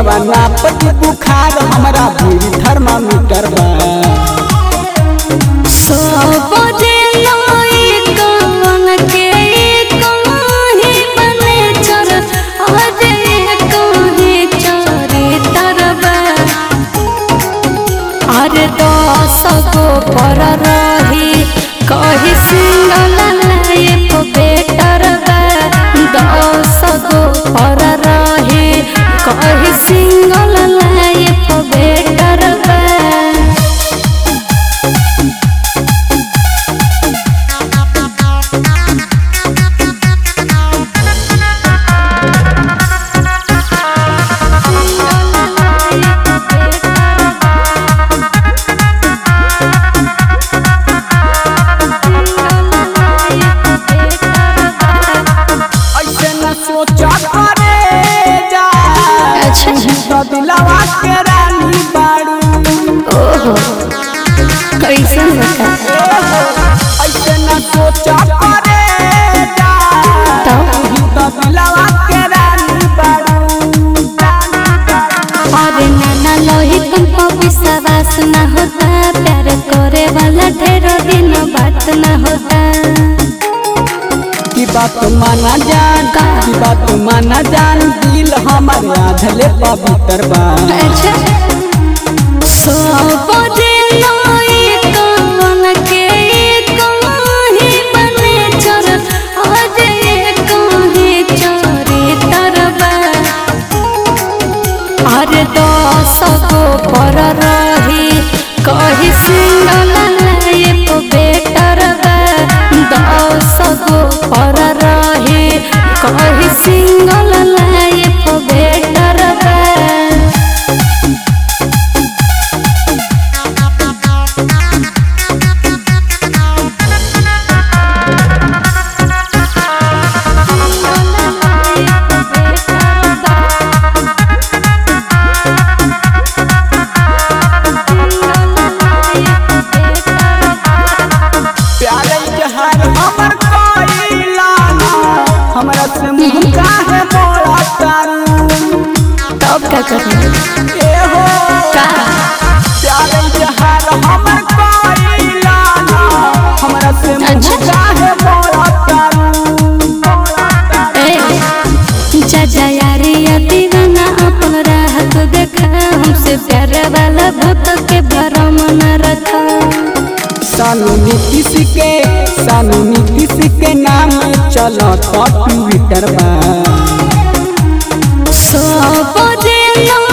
बाबा नापति बुखार हमरा भी थर्मामीटर बा अरे 10 गो पर रही कही सिंगल लाइफ बेटर बा 10 गो पर रही कही सिंगल लाइफ बेटर बा दिलवा के रानी बाड़ू ओहो कैसे बता ऐसे न सोचा करे जा तो दिलवा के रानी बाड़ू अरे नाना लोही तुमको विश्वास न होता प्यार करे वाला ढेरों दिन बात न होता की बात माना जान की बात माना जान दिल हमारे आधले पवित्र बा अच्छा सब दिलोई कौन के कहीं बने चर आज ये कहीं चोरी तरबा अरे 10 गो पर रही कहीं सिंगल लाइफ बेटर बा 10 गो पर रही कहीं सिंगल लाइफ बेटर बा हमरा से मुँह काहे बोला तारू तब क्या करना ए हो का प्यारे जहार हमर कोइला ना हमरा से मुँह काहे बोला तारू ए जा यारी दीवाना अपन राह तो देखा हमसे प्यार वाला भूत के भरम न रखा सानू नीतीश के नाम चलो तो ट्विटर बा सब दिलों